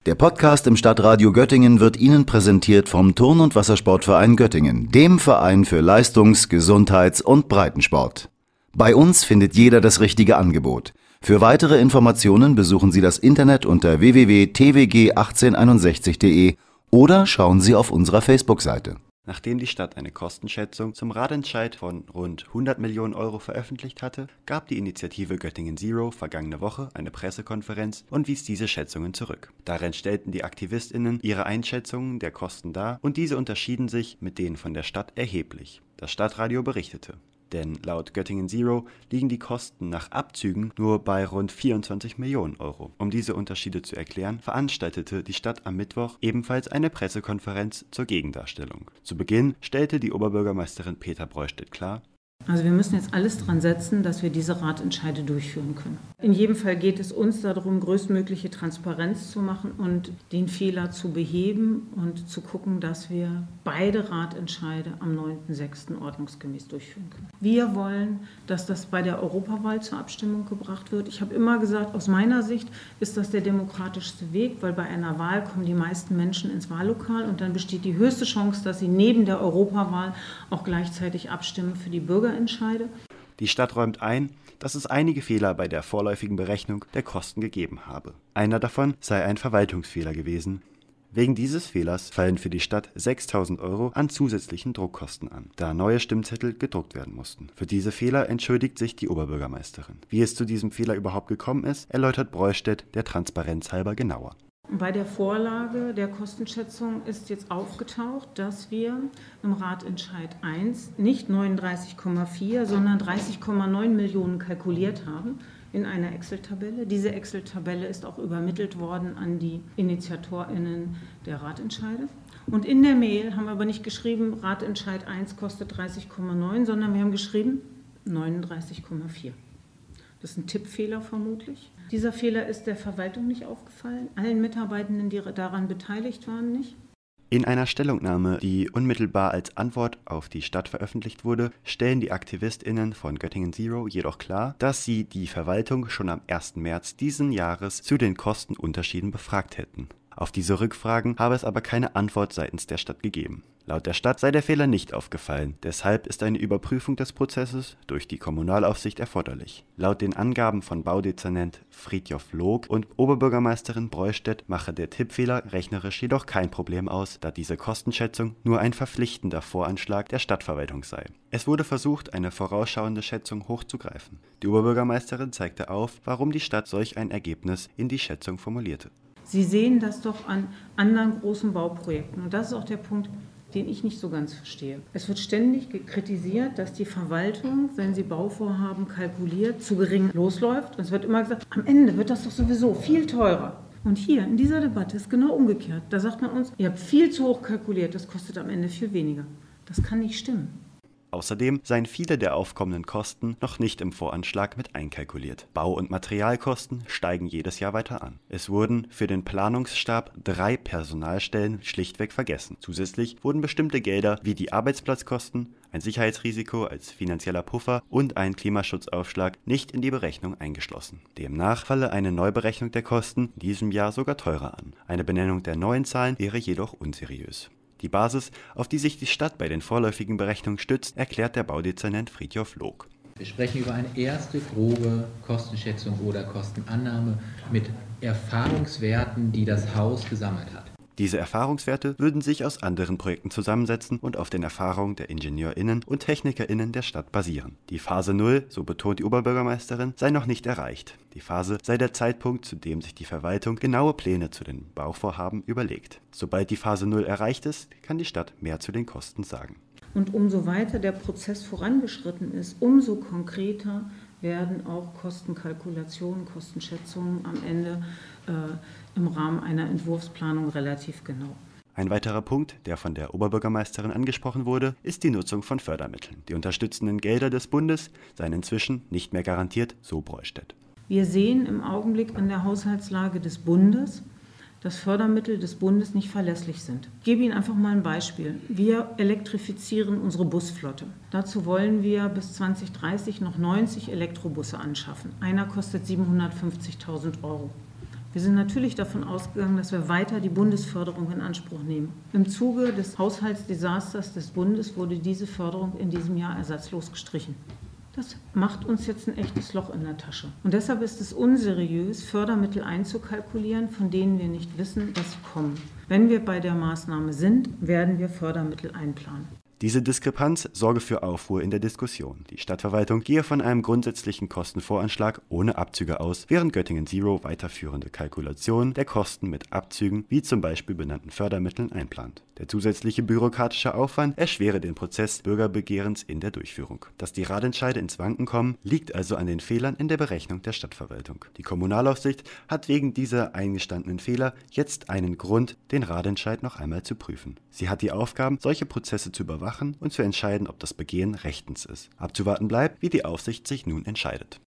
Der Podcast im Stadtradio Göttingen wird Ihnen präsentiert vom Turn- und Wassersportverein Göttingen, dem Verein für Leistungs-, Gesundheits- und Breitensport. Bei uns findet jeder das richtige Angebot. Für weitere Informationen besuchen Sie das Internet unter www.twg1861.de oder schauen Sie auf unserer Facebook-Seite. Nachdem die Stadt eine Kostenschätzung zum Radentscheid von rund 100 Millionen Euro veröffentlicht hatte, gab die Initiative Göttingen Zero vergangene Woche eine Pressekonferenz und wies diese Schätzungen zurück. Darin stellten die AktivistInnen ihre Einschätzungen der Kosten dar und diese unterschieden sich mit denen von der Stadt erheblich. Das Stadtradio berichtete. Denn laut Göttingen Zero liegen die Kosten nach Abzügen nur bei rund 24 Millionen Euro. Um diese Unterschiede zu erklären, veranstaltete die Stadt am Mittwoch ebenfalls eine Pressekonferenz zur Gegendarstellung. Zu Beginn stellte die Oberbürgermeisterin Petra Breustedt klar: Also wir müssen jetzt alles dran setzen, dass wir diese Ratentscheide durchführen können. In jedem Fall geht es uns darum, größtmögliche Transparenz zu machen und den Fehler zu beheben und zu gucken, dass wir beide Ratentscheide am 9.6. ordnungsgemäß durchführen können. Wir wollen, dass das bei der Europawahl zur Abstimmung gebracht wird. Ich habe immer gesagt, aus meiner Sicht ist das der demokratischste Weg, weil bei einer Wahl kommen die meisten Menschen ins Wahllokal und dann besteht die höchste Chance, dass sie neben der Europawahl auch gleichzeitig abstimmen für die Bürgerentscheide. Die Stadt räumt ein, dass es einige Fehler bei der vorläufigen Berechnung der Kosten gegeben habe. Einer davon sei ein Verwaltungsfehler gewesen. Wegen dieses Fehlers fallen für die Stadt 6.000 Euro an zusätzlichen Druckkosten an, da neue Stimmzettel gedruckt werden mussten. Für diese Fehler entschuldigt sich die Oberbürgermeisterin. Wie es zu diesem Fehler überhaupt gekommen ist, erläutert Breustedt der Transparenz halber genauer. Bei der Vorlage der Kostenschätzung ist jetzt aufgetaucht, dass wir im Ratentscheid 1 nicht 39,4, sondern 30,9 Millionen kalkuliert haben in einer Excel-Tabelle. Diese Excel-Tabelle ist auch übermittelt worden an die InitiatorInnen der Ratentscheide. Und in der Mail haben wir aber nicht geschrieben, Ratentscheid 1 kostet 30,9, sondern wir haben geschrieben 39,4. Das ist ein Tippfehler vermutlich. Dieser Fehler ist der Verwaltung nicht aufgefallen, allen Mitarbeitenden, die daran beteiligt waren, nicht. In einer Stellungnahme, die unmittelbar als Antwort auf die Stadt veröffentlicht wurde, stellen die AktivistInnen von Göttingen Zero jedoch klar, dass sie die Verwaltung schon am 1. März diesen Jahres zu den Kostenunterschieden befragt hätten. Auf diese Rückfragen habe es aber keine Antwort seitens der Stadt gegeben. Laut der Stadt sei der Fehler nicht aufgefallen, deshalb ist eine Überprüfung des Prozesses durch die Kommunalaufsicht erforderlich. Laut den Angaben von Baudezernent Fridtjof Loog und Oberbürgermeisterin Breustedt mache der Tippfehler rechnerisch jedoch kein Problem aus, da diese Kostenschätzung nur ein verpflichtender Voranschlag der Stadtverwaltung sei. Es wurde versucht, eine vorausschauende Schätzung hochzugreifen. Die Oberbürgermeisterin zeigte auf, warum die Stadt solch ein Ergebnis in die Schätzung formulierte. Sie sehen das doch an anderen großen Bauprojekten. Und das ist auch der Punkt, den ich nicht so ganz verstehe. Es wird ständig kritisiert, dass die Verwaltung, wenn sie Bauvorhaben kalkuliert, zu gering losläuft. Und es wird immer gesagt, am Ende wird das doch sowieso viel teurer. Und hier in dieser Debatte ist genau umgekehrt. Da sagt man uns, ihr habt viel zu hoch kalkuliert, das kostet am Ende viel weniger. Das kann nicht stimmen. Außerdem seien viele der aufkommenden Kosten noch nicht im Voranschlag mit einkalkuliert. Bau- und Materialkosten steigen jedes Jahr weiter an. Es wurden für den Planungsstab 3 Personalstellen schlichtweg vergessen. Zusätzlich wurden bestimmte Gelder wie die Arbeitsplatzkosten, ein Sicherheitsrisiko als finanzieller Puffer und ein Klimaschutzaufschlag nicht in die Berechnung eingeschlossen. Demnach falle eine Neuberechnung der Kosten in diesem Jahr sogar teurer an. Eine Benennung der neuen Zahlen wäre jedoch unseriös. Die Basis, auf die sich die Stadt bei den vorläufigen Berechnungen stützt, erklärt der Baudezernent Fridtjof Loog. Wir sprechen über eine erste grobe Kostenschätzung oder Kostenannahme mit Erfahrungswerten, die das Haus gesammelt hat. Diese Erfahrungswerte würden sich aus anderen Projekten zusammensetzen und auf den Erfahrungen der IngenieurInnen und TechnikerInnen der Stadt basieren. Die Phase 0, so betont die Oberbürgermeisterin, sei noch nicht erreicht. Die Phase sei der Zeitpunkt, zu dem sich die Verwaltung genaue Pläne zu den Bauvorhaben überlegt. Sobald die Phase 0 erreicht ist, kann die Stadt mehr zu den Kosten sagen. Und umso weiter der Prozess vorangeschritten ist, umso konkreter werden auch Kostenkalkulationen, Kostenschätzungen am Ende im Rahmen einer Entwurfsplanung relativ genau. Ein weiterer Punkt, der von der Oberbürgermeisterin angesprochen wurde, ist die Nutzung von Fördermitteln. Die unterstützenden Gelder des Bundes seien inzwischen nicht mehr garantiert, so Breustedt. Wir sehen im Augenblick an der Haushaltslage des Bundes, dass Fördermittel des Bundes nicht verlässlich sind. Ich gebe Ihnen einfach mal ein Beispiel. Wir elektrifizieren unsere Busflotte. Dazu wollen wir bis 2030 noch 90 Elektrobusse anschaffen. Einer kostet 750.000 Euro. Wir sind natürlich davon ausgegangen, dass wir weiter die Bundesförderung in Anspruch nehmen. Im Zuge des Haushaltsdesasters des Bundes wurde diese Förderung in diesem Jahr ersatzlos gestrichen. Das macht uns jetzt ein echtes Loch in der Tasche. Und deshalb ist es unseriös, Fördermittel einzukalkulieren, von denen wir nicht wissen, dass sie kommen. Wenn wir bei der Maßnahme sind, werden wir Fördermittel einplanen. Diese Diskrepanz sorge für Aufruhr in der Diskussion. Die Stadtverwaltung gehe von einem grundsätzlichen Kostenvoranschlag ohne Abzüge aus, während Göttingen Zero weiterführende Kalkulationen der Kosten mit Abzügen, wie zum Beispiel benannten Fördermitteln, einplant. Der zusätzliche bürokratische Aufwand erschwere den Prozess Bürgerbegehrens in der Durchführung. Dass die Ratentscheide ins Wanken kommen, liegt also an den Fehlern in der Berechnung der Stadtverwaltung. Die Kommunalaufsicht hat wegen dieser eingestandenen Fehler jetzt einen Grund, den Ratentscheid noch einmal zu prüfen. Sie hat die Aufgabe, solche Prozesse zu überwachen und zu entscheiden, ob das Begehen rechtens ist. Abzuwarten bleibt, wie die Aufsicht sich nun entscheidet.